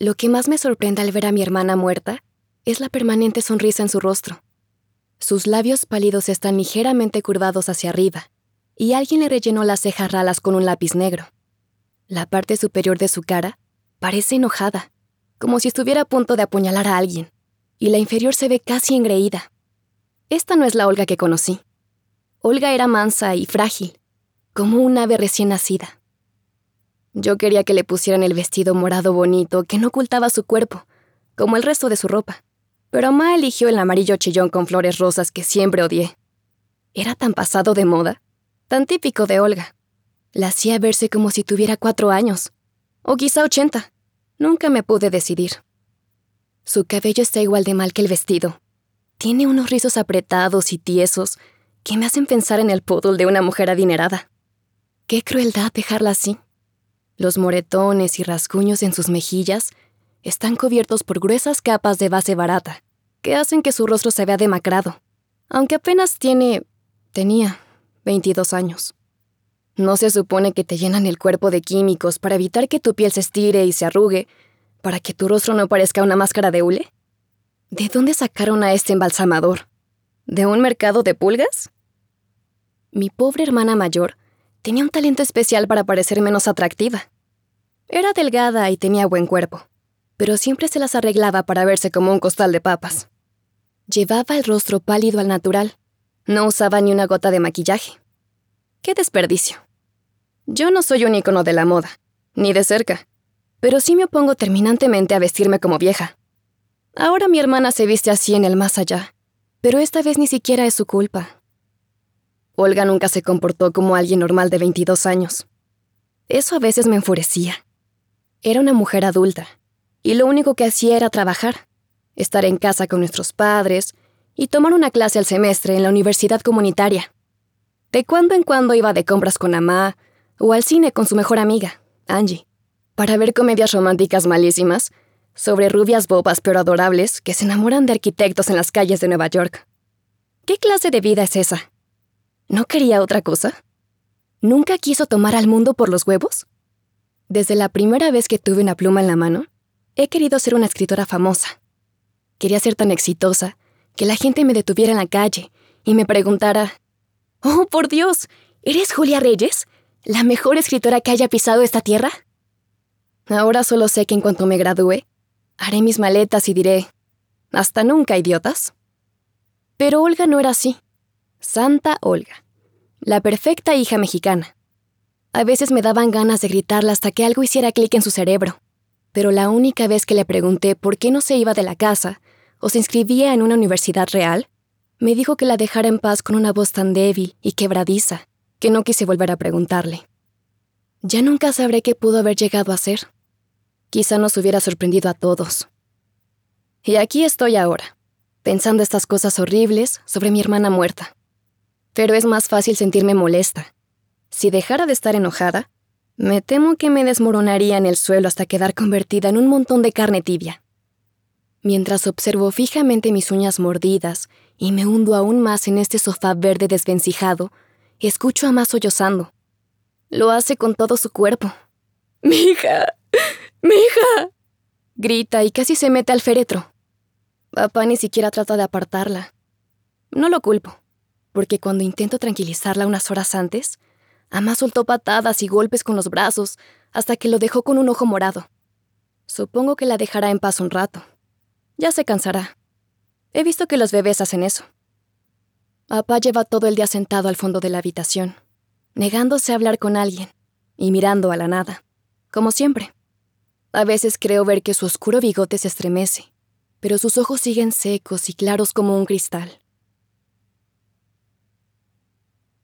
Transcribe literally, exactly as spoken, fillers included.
Lo que más me sorprende al ver a mi hermana muerta es la permanente sonrisa en su rostro. Sus labios pálidos están ligeramente curvados hacia arriba, y alguien le rellenó las cejas ralas con un lápiz negro. La parte superior de su cara parece enojada, como si estuviera a punto de apuñalar a alguien, y la inferior se ve casi engreída. Esta no es la Olga que conocí. Olga era mansa y frágil, como un ave recién nacida. Yo quería que le pusieran el vestido morado bonito que no ocultaba su cuerpo, como el resto de su ropa, pero Ma eligió el amarillo chillón con flores rosas que siempre odié. Era tan pasado de moda, tan típico de Olga. La hacía verse como si tuviera cuatro años, o quizá ochenta. Nunca me pude decidir. Su cabello está igual de mal que el vestido. Tiene unos rizos apretados y tiesos que me hacen pensar en el poodle de una mujer adinerada. Qué crueldad dejarla así. Los moretones y rasguños en sus mejillas están cubiertos por gruesas capas de base barata que hacen que su rostro se vea demacrado, aunque apenas tiene... tenía veintidós años. ¿No se supone que te llenan el cuerpo de químicos para evitar que tu piel se estire y se arrugue, para que tu rostro no parezca una máscara de hule? ¿De dónde sacaron a este embalsamador? ¿De un mercado de pulgas? Mi pobre hermana mayor tenía un talento especial para parecer menos atractiva. Era delgada y tenía buen cuerpo, pero siempre se las arreglaba para verse como un costal de papas. Llevaba el rostro pálido al natural. No usaba ni una gota de maquillaje. ¡Qué desperdicio! Yo no soy un ícono de la moda, ni de cerca, pero sí me opongo terminantemente a vestirme como vieja. Ahora mi hermana se viste así en el más allá, pero esta vez ni siquiera es su culpa. Olga nunca se comportó como alguien normal de veintidós años. Eso a veces me enfurecía. Era una mujer adulta, y lo único que hacía era trabajar, estar en casa con nuestros padres y tomar una clase al semestre en la universidad comunitaria. De cuando en cuando iba de compras con mamá o al cine con su mejor amiga, Angie, para ver comedias románticas malísimas sobre rubias bobas pero adorables que se enamoran de arquitectos en las calles de Nueva York. ¿Qué clase de vida es esa? ¿No quería otra cosa? ¿Nunca quiso tomar al mundo por los huevos? Desde la primera vez que tuve una pluma en la mano, he querido ser una escritora famosa. Quería ser tan exitosa que la gente me detuviera en la calle y me preguntara: «Oh, por Dios, ¿eres Julia Reyes? ¿La mejor escritora que haya pisado esta tierra?» Ahora solo sé que en cuanto me gradúe, haré mis maletas y diré: «Hasta nunca, idiotas». Pero Olga no era así. Santa Olga, la perfecta hija mexicana. A veces me daban ganas de gritarla hasta que algo hiciera clic en su cerebro, pero la única vez que le pregunté por qué no se iba de la casa o se inscribía en una universidad real, me dijo que la dejara en paz con una voz tan débil y quebradiza que no quise volver a preguntarle. Ya nunca sabré qué pudo haber llegado a ser. Quizá nos hubiera sorprendido a todos. Y aquí estoy ahora, pensando estas cosas horribles sobre mi hermana muerta. Pero es más fácil sentirme molesta. Si dejara de estar enojada, me temo que me desmoronaría en el suelo hasta quedar convertida en un montón de carne tibia. Mientras observo fijamente mis uñas mordidas y me hundo aún más en este sofá verde desvencijado, escucho a Ma sollozando. Lo hace con todo su cuerpo. «¡Mi hija! ¡Mi hija!», grita y casi se mete al féretro. Papá ni siquiera trata de apartarla. No lo culpo, porque cuando intento tranquilizarla unas horas antes, Ama soltó patadas y golpes con los brazos hasta que lo dejó con un ojo morado. Supongo que la dejará en paz un rato. Ya se cansará. He visto que los bebés hacen eso. Papá lleva todo el día sentado al fondo de la habitación, negándose a hablar con alguien y mirando a la nada, como siempre. A veces creo ver que su oscuro bigote se estremece, pero sus ojos siguen secos y claros como un cristal.